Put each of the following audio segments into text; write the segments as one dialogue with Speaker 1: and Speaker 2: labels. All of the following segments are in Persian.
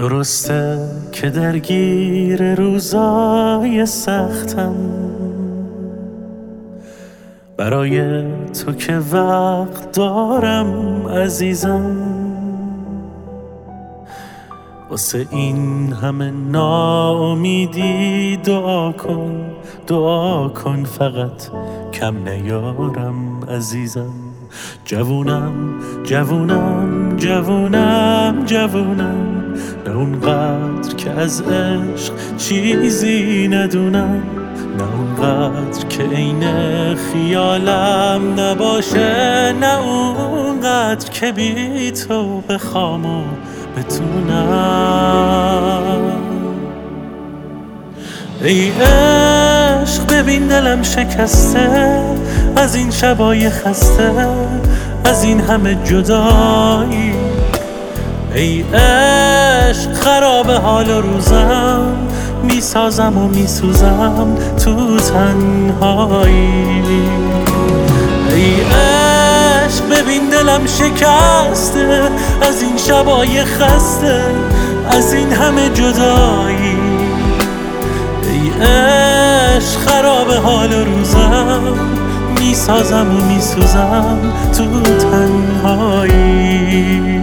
Speaker 1: درسته که درگیر روزای سختم، برای تو که وقت دارم عزیزم. واسه این همه ناامیدی دعا کن فقط کم نیارم عزیزم. جوونم نه اونقدر که از عشق چیزی ندونم، نه اونقدر که عین خیالم نباشه، نه اونقدر که بی تو بخوام و بتونم. ای عشق ببین دلم شکسته از این شبای خسته، از این همه جدایی. ای عشق خراب حال روزم، میسازم و میسوزم تو تنهایی. ای عشق ببین دلم شکسته از این شبای خسته، از این همه جدایی. ای عشق خراب حال روزم، میسازم و میسوزم تو تنهایی.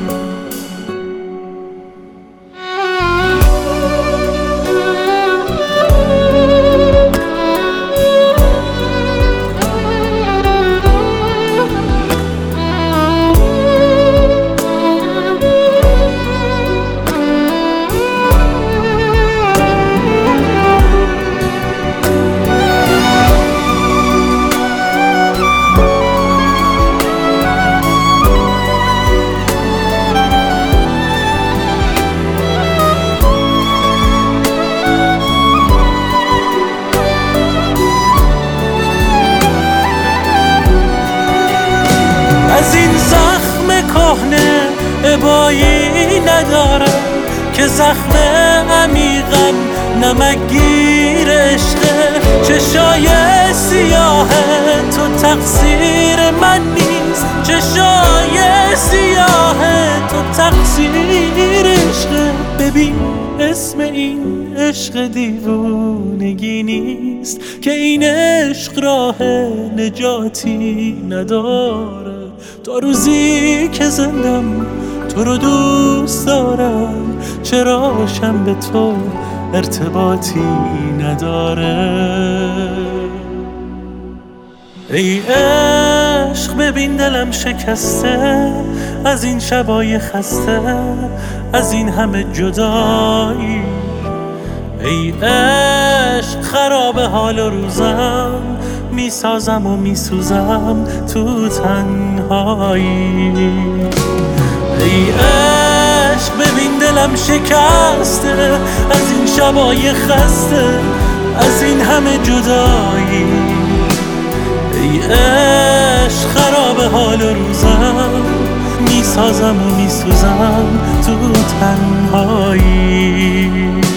Speaker 1: از این زخم کهنه ابایی ندارم که زخم عمیقم نمکگیر عشقه. چشای سیاه تو تقصیر من نیست، چشای سیاه تو تقصیر عشقه. ببین اسم این عشق دیوونگی نیست که این عشق راه نجاتی نداره. تا روزی که زندم تو رو دوست دارم، چراشم به تو ارتباطی نداره. ای عشق ببین دلم شکسته از این شبای خسته، از این همه جدایی. ای عشق خراب حال روزم، میسازم و میسوزم تو تنهایی. ای عشق ببین دلم شکسته از این شبای خسته، از این همه جدایی. ای عشق خراب حال روزم، میسازم و میسوزم تو تنهایی.